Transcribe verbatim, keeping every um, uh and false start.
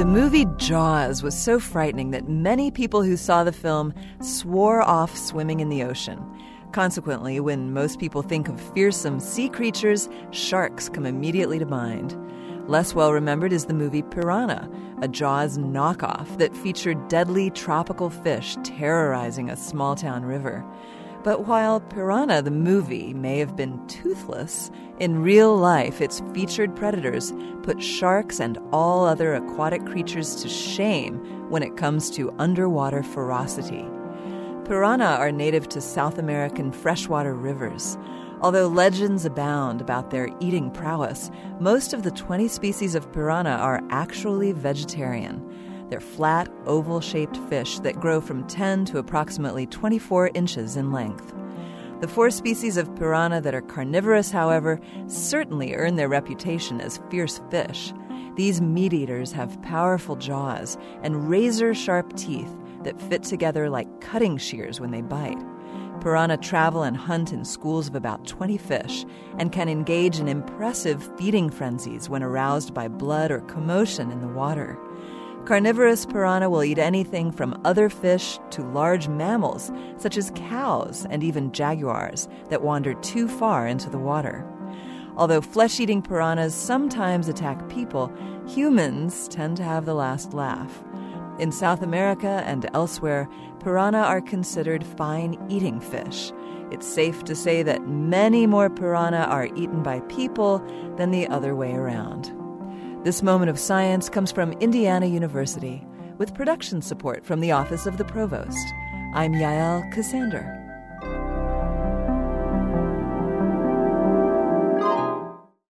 movie Jaws was so frightening that many people who saw the film swore off swimming in the ocean. Consequently, when most people think of fearsome sea creatures, sharks come immediately to mind. Less well remembered is the movie Piranha, a Jaws knockoff that featured deadly tropical fish terrorizing a small-town river. But while Piranha the movie may have been toothless, in real life its featured predators put sharks and all other aquatic creatures to shame when it comes to underwater ferocity. Piranha are native to South American freshwater rivers. Although legends abound about their eating prowess, most of the twenty species of piranha are actually vegetarian. They're flat, oval-shaped fish that grow from ten to approximately twenty-four inches in length. The four species of piranha that are carnivorous, however, certainly earn their reputation as fierce fish. These meat-eaters have powerful jaws and razor-sharp teeth that fit together like cutting shears when they bite. Piranha travel and hunt in schools of about twenty fish and can engage in impressive feeding frenzies when aroused by blood or commotion in the water. Carnivorous piranha will eat anything from other fish to large mammals, such as cows and even jaguars, that wander too far into the water. Although flesh-eating piranhas sometimes attack people, humans tend to have the last laugh. In South America and elsewhere, piranha are considered fine eating fish. It's safe to say that many more piranha are eaten by people than the other way around. This moment of science comes from Indiana University, with production support from the Office of the Provost. I'm Yael Cassander.